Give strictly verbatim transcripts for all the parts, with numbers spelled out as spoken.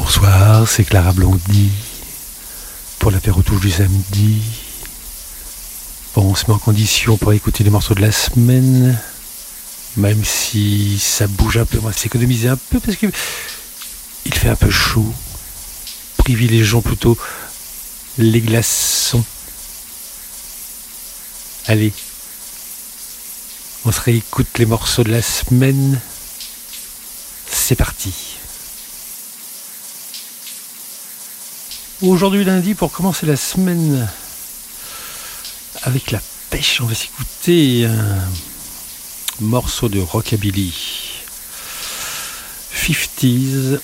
Bonsoir, c'est Clara Blondy pour l'apéro touche du samedi. Bon, on se met en condition pour écouter les morceaux de la semaine, même si ça bouge un peu. On va s'économiser un peu parce que il fait un peu chaud. Privilégions plutôt les glaçons. Allez, on se réécoute les morceaux de la semaine. C'est parti. Aujourd'hui lundi, pour commencer la semaine avec la pêche, on va s'écouter un morceau de rockabilly cinquantaise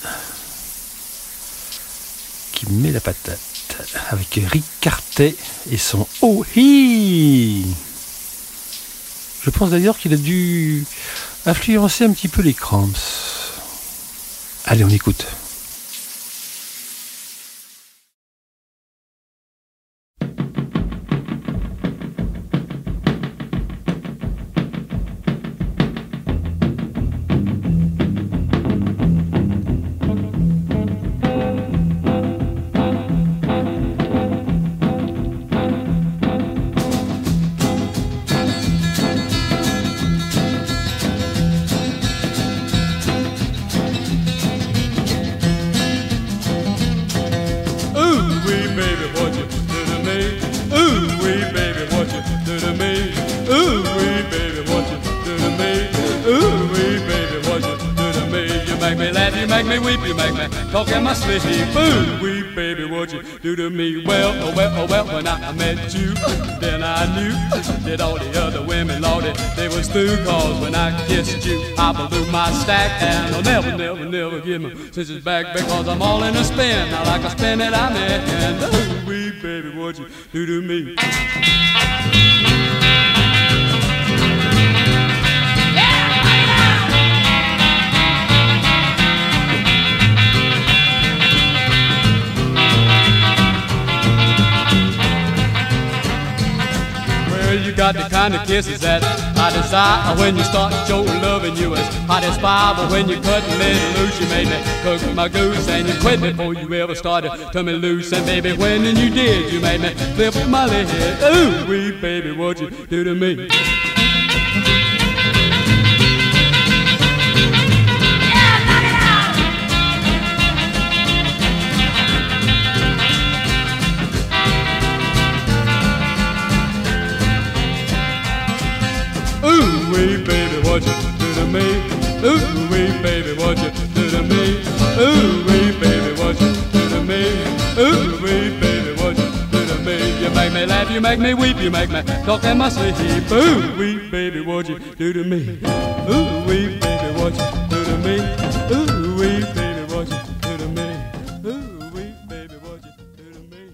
qui met la patate avec Rick Cartet et son Oh Hi. Je pense d'ailleurs qu'il a dû influencer un petit peu les Cramps. Allez, on écoute. Talk in my sleep, ooh wee baby, what you do to me? Well, oh well, oh well, when I met you, then I knew that all the other women, Lordy, they was through. Cause when I kissed you, I blew my stack, and I'll never, never, never give my sisters back because I'm all in a spin. I like a spin that I'm in, and ooh wee baby, what you do to me? You got the kind of kisses that I desire when you start your loving. You as hot as fire, but when you cut me loose, you made me cook my goose, and you quit before you ever started to me loose. And baby, when you did, you made me flip my lid. Ooh, wee baby, what you do to me? Ooh wee baby, what you do to me? Ooh wee baby, what you do to me? Ooh wee baby, what you do to me? Ooh wee baby, what you do to me? You make me laugh, you make me weep, you make me talk in my sleep. Ooh wee baby, what you do to me? Ooh wee baby, what you do to me? Ooh wee baby, what you do to me? Ooh wee baby, what you do to me?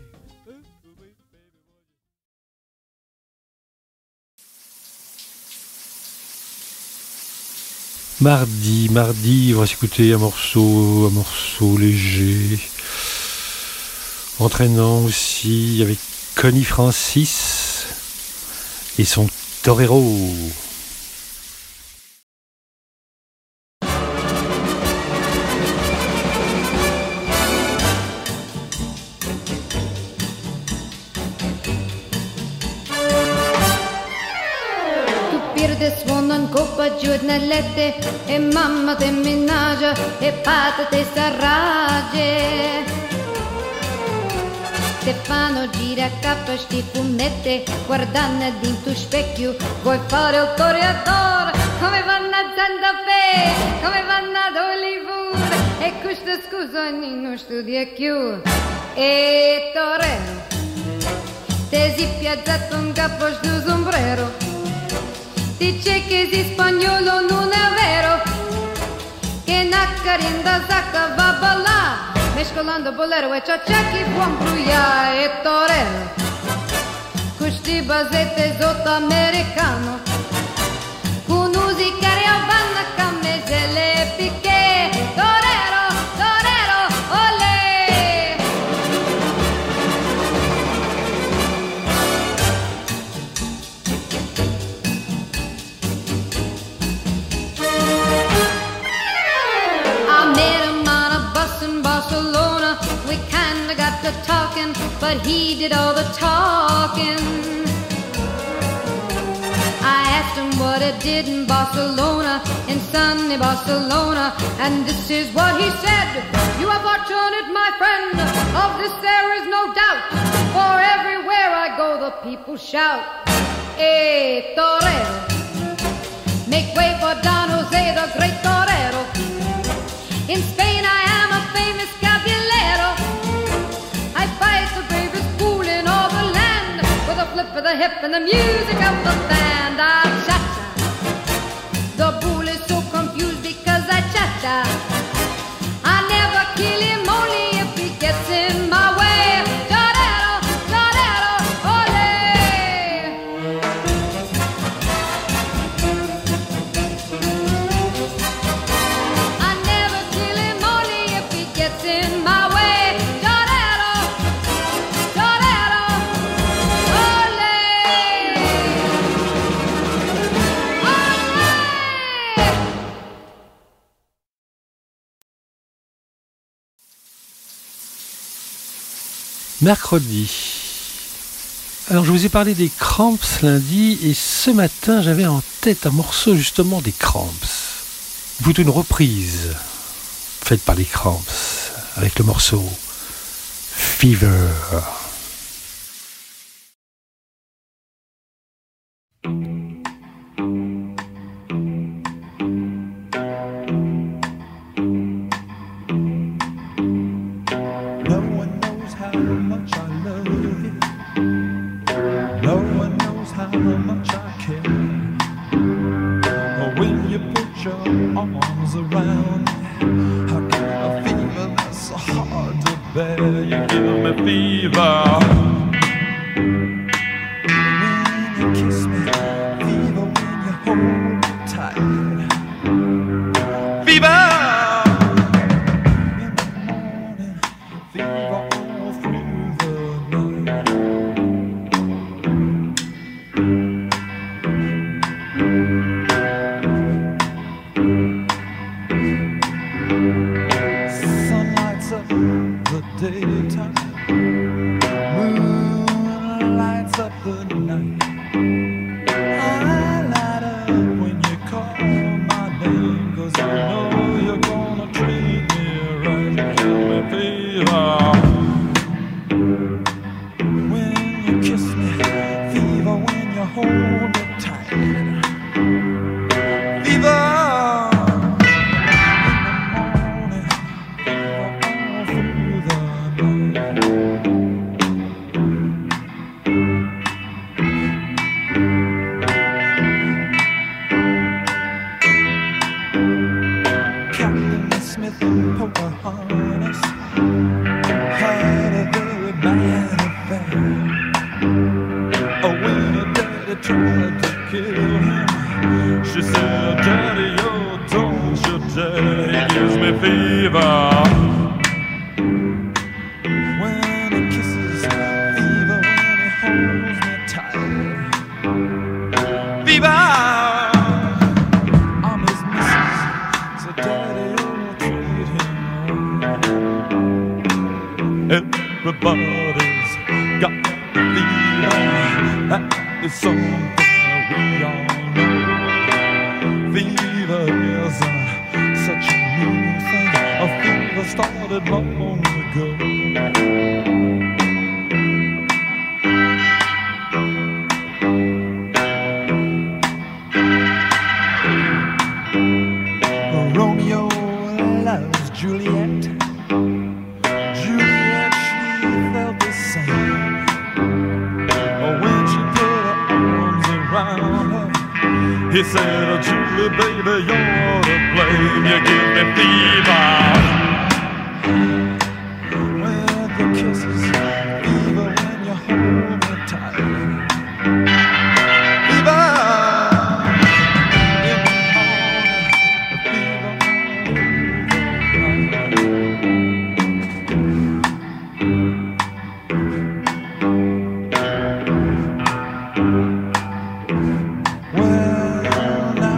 Mardi, mardi, on va s'écouter un morceau, un morceau léger, entraînant aussi avec Connie Francis et son Torero. Coppa giornalette e mamma te minnagia e pata te s'arragge. Stefano gira a capo sti funnette guardando dentro specchio vuoi fare il corridore come vanno a Santa Fe come vanno ad Hollywood e questa scusa non studia più e Torero te si piazzato un capo sto sombrero. Dice che si spagnolo non è vero, che Naccarinda Zacca va a ballare, mescolando bolero e ciaccia che buon bruia e Torero. Questi basette sotto americano, con musica riovanna, camiselle e picche, Torero, Torero, olè! Barcelona but he did all the talking. I asked him what it did in Barcelona, in sunny Barcelona, and this is what he said. You are fortunate, my friend, of this there is no doubt, for everywhere I go the people shout, "Hey, torero, make way for Don Jose, the great torero. In Spain I am a famous caballero. I fight the bravest fool in all the land, with a flip of the hip and the music of the band. I cha-cha. The bull is so confused because I cha-cha. I never kill him only if he gets in my way. Torero, torero, ole. I never kill him only if he gets in my way. Torero, torero, ole. Mercredi. Alors je vous ai parlé des Cramps lundi et ce matin j'avais en tête un morceau justement des Cramps. Plutôt une reprise faite par les Cramps avec le morceau Fever. No one knows how much I love you. No one knows how much I care. When you put your arms around me, I get a fever that's so hard to bear. You give me fever. When you kiss me, fever when you hold me tight. Fever! Daytime, moon lights up the night. I light up when you call my name, 'cause I know you're gonna treat me right. You give me fever when you kiss me, fever when you hold me tight. Fever. Pocahontas had a very bad affair. Oh, when her daddy tried to kill him, she said, "Daddy, you don't you dare." He gives me fever when he kisses, fever when he holds me tight. Fever, I'm his missus, so Daddy, everybody's got the fever. That is something we all know. Fever isn't such a new thing. A fever started long ago. Romeo loves Juliet. Juliet, she felt the same. When she put her arms around her, he said, "Oh, Julie, baby, you're to blame. You give me fever when the kisses, fever when you hold me tight. Fever in the morning, fever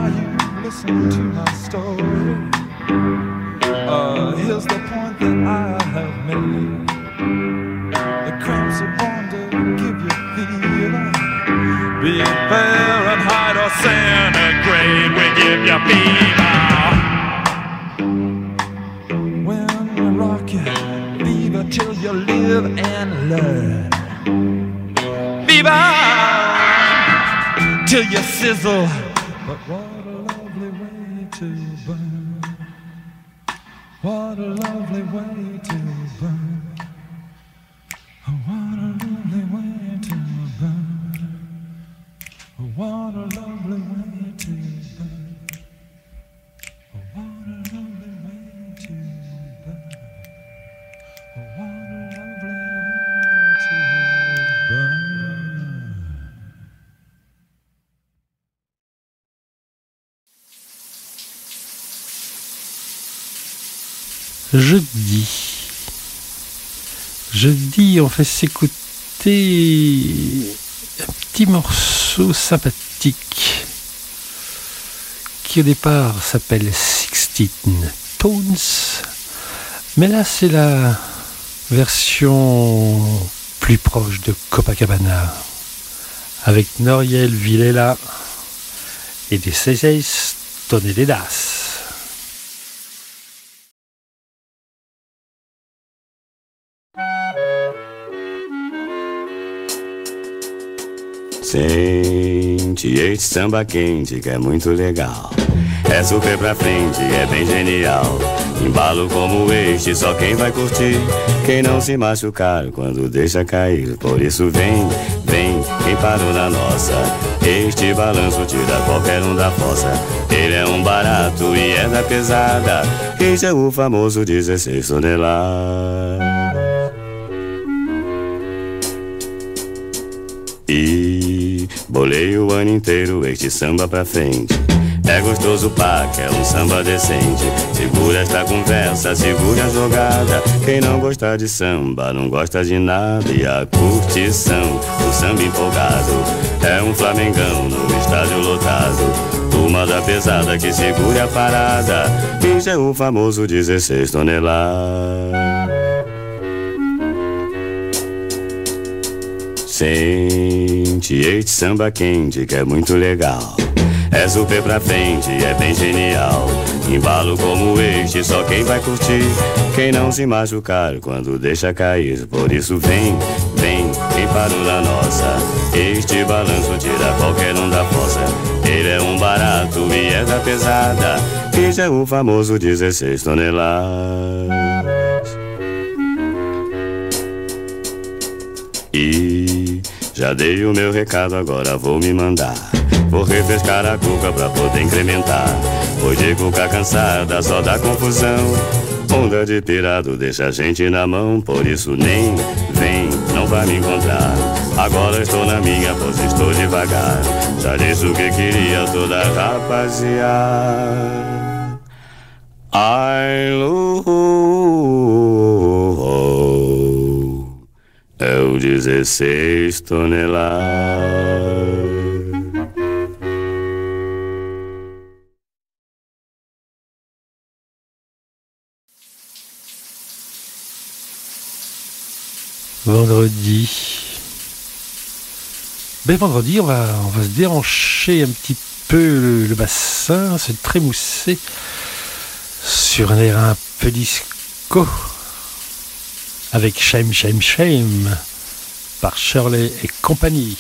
listen to my story. Uh, here's the point that I Be it Fahrenheit or centigrade, we give you fever. When we rock you, fever till you live and learn. Fever till you sizzle. But what a lovely way to burn. What a lovely way to burn. Oh, what a lovely way to burn. Oh, what a lovely way to burn. Oh, what a lovely way to burn. Oh, what a lovely way to burn. Jeudi. Jeudi, on fait s'écouter un petit morceau sympathique qui au départ s'appelle Sixteen Tones, mais là c'est la version plus proche de Copacabana avec Noriel Vilela et des Seis Toneladas. Sente este samba quente que é muito legal. É super pra frente, é bem genial. Embalo como este, só quem vai curtir. Quem não se machucar quando deixa cair. Por isso vem, vem, quem parou na nossa. Este balanço tira qualquer um da fossa. Ele é um barato e é da pesada. Este é o famoso dezesseis toneladas. E bolei o ano inteiro este samba pra frente. É gostoso pá, que é um samba decente. Segura esta conversa, segura a jogada. Quem não gosta de samba, não gosta de nada. E a curtição do samba empolgado é um flamengão no estádio lotado. Turma da pesada que segura a parada. Este é o famoso dezesseis toneladas. Sente este samba quente que é muito legal. É super pra frente, é bem genial. Embalo como este, só quem vai curtir. Quem não se machucar quando deixa cair. Por isso vem, vem, quem parou na nossa. Este balanço tira qualquer um da fossa. Ele é um barato e é da pesada. Este é o famoso dezesseis toneladas. E já dei o meu recado, agora vou me mandar. Vou refrescar a cuca pra poder incrementar. Pois de cuca cansada só dá confusão. Onda de pirado deixa a gente na mão. Por isso nem vem, não vai me encontrar. Agora estou na minha, pois estou devagar. Já disse o que queria toda rapaziada. Ai, Lu, é o dezesseis toneladas. Vendredi. Ben vendredi, on va, on va se déhancher un petit peu le, le bassin, se trémousser sur un air un peu disco avec Shame, Shame, Shame par Shirley et compagnie.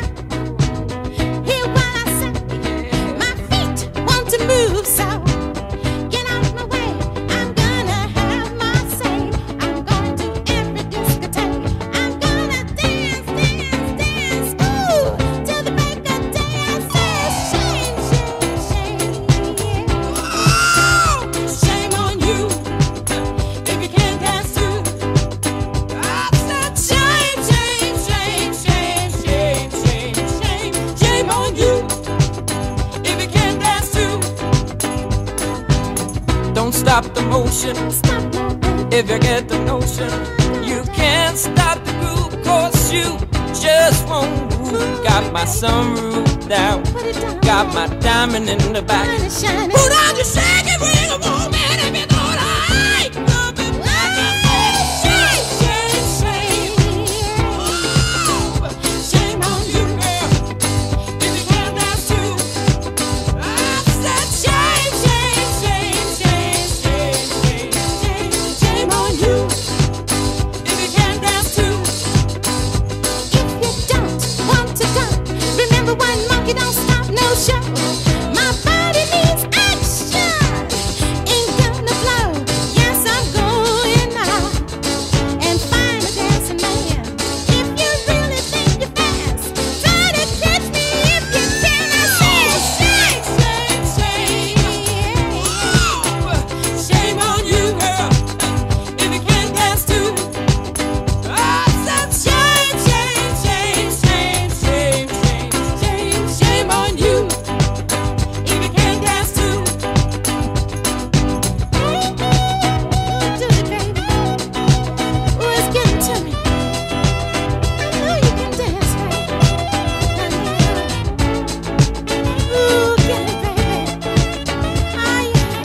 Move so Don't stop the motion. If you get the notion, you can't stop the groove, cause you just won't move. Got my sunroof down, got my diamond in the back. Put on your shake it, ring a woman if you know what I like. Coming back and say, shame, shame, shame. Oh, shame on you, girl, if you can't dance too. I said shame, shame, shame, shame, shame, shame, shame, shame on you, if you can't dance too. If you don't want to go, remember one monkey don't stop no show. My body needs action, ain't gonna blow. Yes, I'm going now and find a dancing man. If you really think you're fast, try to catch me if you can. I said shame, shame, shame. Oh, shame on you, girl, if you can't dance too. I said shame, shame, shame, shame, shame, shame, shame, shame on you, if you can't dance too. Do it, baby. Ooh, it's getting to me. I know you can dance, baby. Ooh, get it, baby. Ah,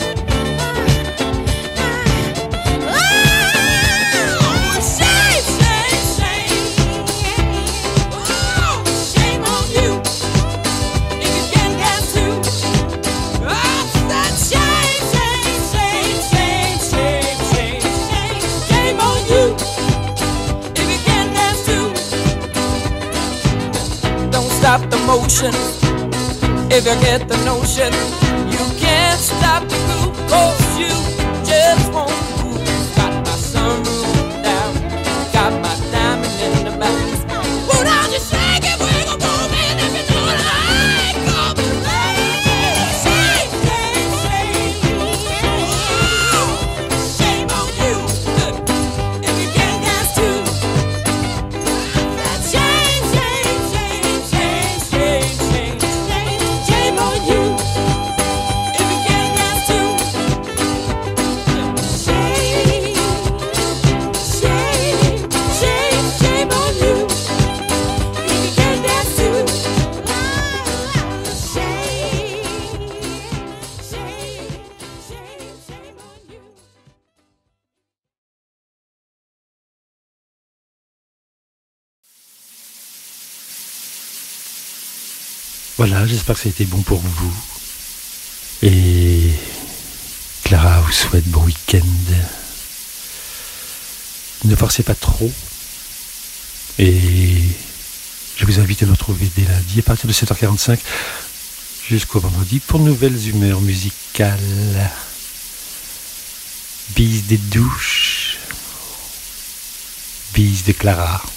yeah. Oh, shame, shame, shame. Oh, shame on you, if you can't dance too. I said shame, shame, shame, shame, shame, shame, shame, shame on you, if you can't dance too. Don't stop the motion, if you get the notion. You can't stop the groove, cause you just won't move. Got my sunroof down, got my diamond in the back. Put on your shake it, wiggle, woman, if you know what I like. Come and play. Shame, shame, shame. Oh, shame on you, if you can't dance too. Shame, shame, shame, shame, shame, shame, shame, shame on you, if you can't dance too. Shame, shame, shame, shame on you, if you can't dance too. Shame, shame, shame, shame on you. Voilà, j'espère que ça a été bon pour vous. Et Clara vous souhaite bon week-end. Ne forcez pas trop. Et je vous invite à nous retrouver dès lundi à partir de sept heures quarante-cinq jusqu'au vendredi pour de nouvelles humeurs musicales. Bise des douches. Bise de Clara.